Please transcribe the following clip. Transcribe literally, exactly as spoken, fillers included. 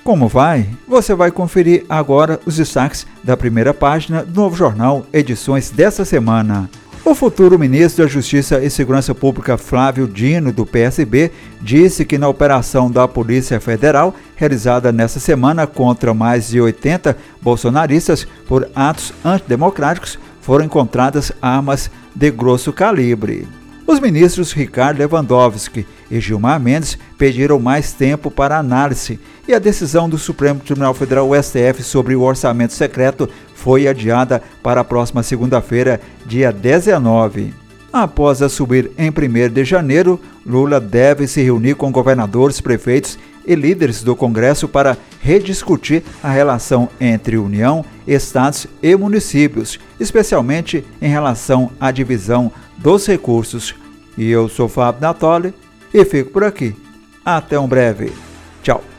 Como vai? Você vai conferir agora os destaques da primeira página do Novo Jornal, edições desta semana. O futuro ministro da Justiça e Segurança Pública, Flávio Dino, do P S B, disse que na operação da Polícia Federal, realizada nesta semana contra mais de oitenta bolsonaristas por atos antidemocráticos, foram encontradas armas de grosso calibre. Os ministros Ricardo Lewandowski e Gilmar Mendes pediram mais tempo para análise e a decisão do Supremo Tribunal Federal, o S T F, sobre o orçamento secreto foi adiada para a próxima segunda-feira, dia dezenove. Após a subir em primeiro de janeiro, Lula deve se reunir com governadores, prefeitos e líderes do Congresso para rediscutir a relação entre União, estados e municípios, especialmente em relação à divisão dos recursos. E eu sou Fábio Natoli e fico por aqui. Até um breve. Tchau.